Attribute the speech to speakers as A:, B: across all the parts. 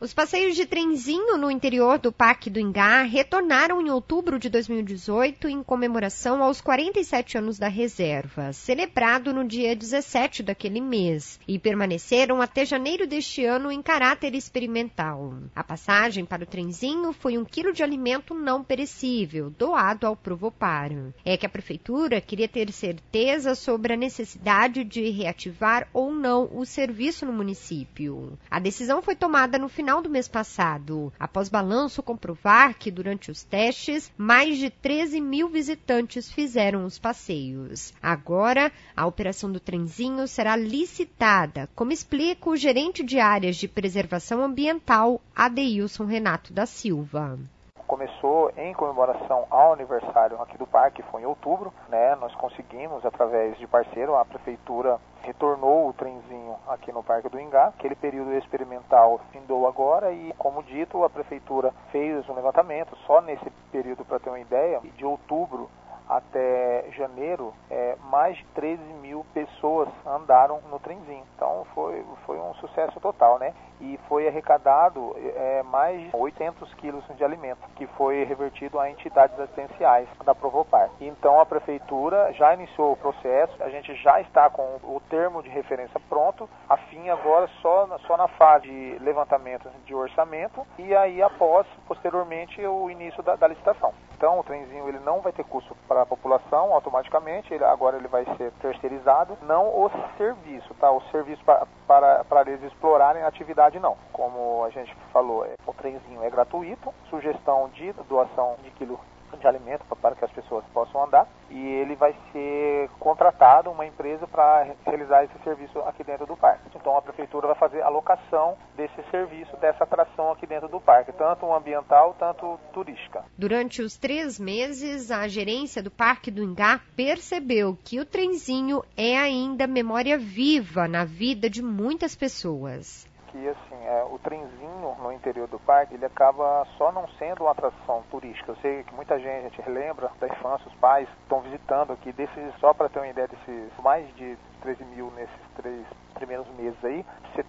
A: Os passeios de trenzinho no interior do Parque do Ingá retornaram em outubro de 2018 em comemoração aos 47 anos da reserva, celebrado no dia 17 daquele mês, e permaneceram até janeiro deste ano em caráter experimental. A passagem para o trenzinho foi 1 quilo de alimento não perecível, doado ao Provopar. É que a prefeitura queria ter certeza sobre a necessidade de reativar ou não o serviço no município. A decisão foi tomada no final do mês passado, após balanço comprovar que, durante os testes, mais de 13 mil visitantes fizeram os passeios. Agora, a operação do trenzinho será licitada, como explica o gerente de áreas de preservação ambiental, Adeilson Renato da Silva.
B: Começou em comemoração ao aniversário aqui do parque, foi em outubro, né? Nós conseguimos, através de parceiro, a prefeitura retornou o trenzinho aqui no Parque do Ingá. Aquele período experimental findou agora e, como dito, a prefeitura fez um levantamento. Só nesse período, para ter uma ideia, de outubro até janeiro, mais de 13 mil pessoas andaram no trenzinho. Então foi um sucesso total, né? E foi arrecadado mais de 800 quilos de alimento, que foi revertido a entidades assistenciais da Provopar. Então a prefeitura já iniciou o processo, a gente já está com o termo de referência pronto, a fim agora só na fase de levantamento de orçamento e aí posteriormente, o início da licitação. Então o trenzinho ele não vai ter custo para a população automaticamente, agora ele vai ser terceirizado, não o serviço, tá? O serviço para eles explorarem a atividade não. Como a gente falou, o trenzinho é gratuito, sugestão de doação de quilo de alimento para que as pessoas possam andar, e ele vai ser contratado uma empresa para realizar esse serviço aqui dentro do parque. Então a prefeitura vai fazer a locação desse serviço, dessa atração aqui dentro do parque, tanto ambiental, tanto turística.
A: Durante os 3 meses, a gerência do Parque do Ingá percebeu que o trenzinho é ainda memória viva na vida de muitas pessoas.
B: Que assim, o trenzinho no interior do parque, ele acaba só não sendo uma atração turística. Eu sei que muita gente relembra da infância, os pais estão visitando aqui, só para ter uma ideia desses mais de 13 mil nesses 3 primeiros meses aí,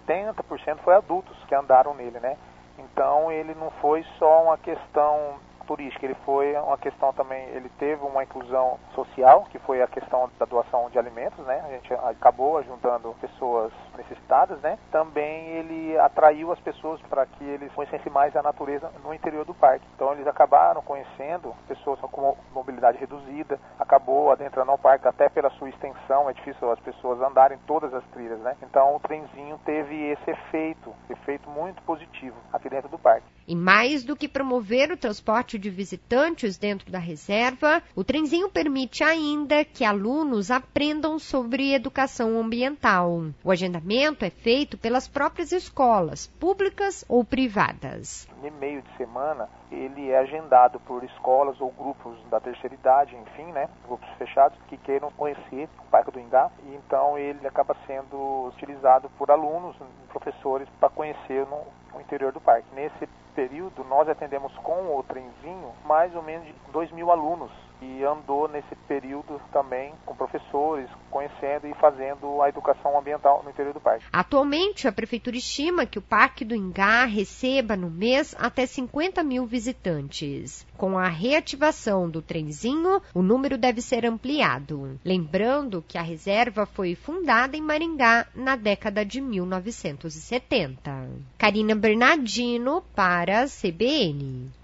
B: 70% foi adultos que andaram nele, né? Então ele não foi só uma questão turística, ele foi uma questão também, ele teve uma inclusão social, que foi a questão da doação de alimentos, né? A gente acabou ajudando pessoas necessitadas, né? Também ele atraiu as pessoas para que eles conhecessem mais a natureza no interior do parque. Então eles acabaram conhecendo pessoas com mobilidade reduzida, acabou adentrando ao parque até pela sua extensão, é difícil as pessoas andarem todas as trilhas, né? Então o trenzinho teve esse efeito muito positivo aqui dentro do parque.
A: E mais do que promover o transporte de visitantes dentro da reserva, o trenzinho permite ainda que alunos aprendam sobre educação ambiental. O agendamento é feito pelas próprias escolas, públicas ou privadas.
B: No meio de semana, ele é agendado por escolas ou grupos da terceira idade, enfim, né, grupos fechados que queiram conhecer o Parque do Ingá, e então ele acaba sendo utilizado por alunos, professores, para conhecer no interior do parque. Nesse período, nós atendemos com o trenzinho mais ou menos de 2 mil alunos, e andou nesse período também com professores, conhecendo e fazendo a educação ambiental no interior do parque.
A: Atualmente, a prefeitura estima que o Parque do Ingá receba no mês até 50 mil visitantes. Com a reativação do trenzinho, o número deve ser ampliado. Lembrando que a reserva foi fundada em Maringá na década de 1970. Karina Bernardino para a CBN.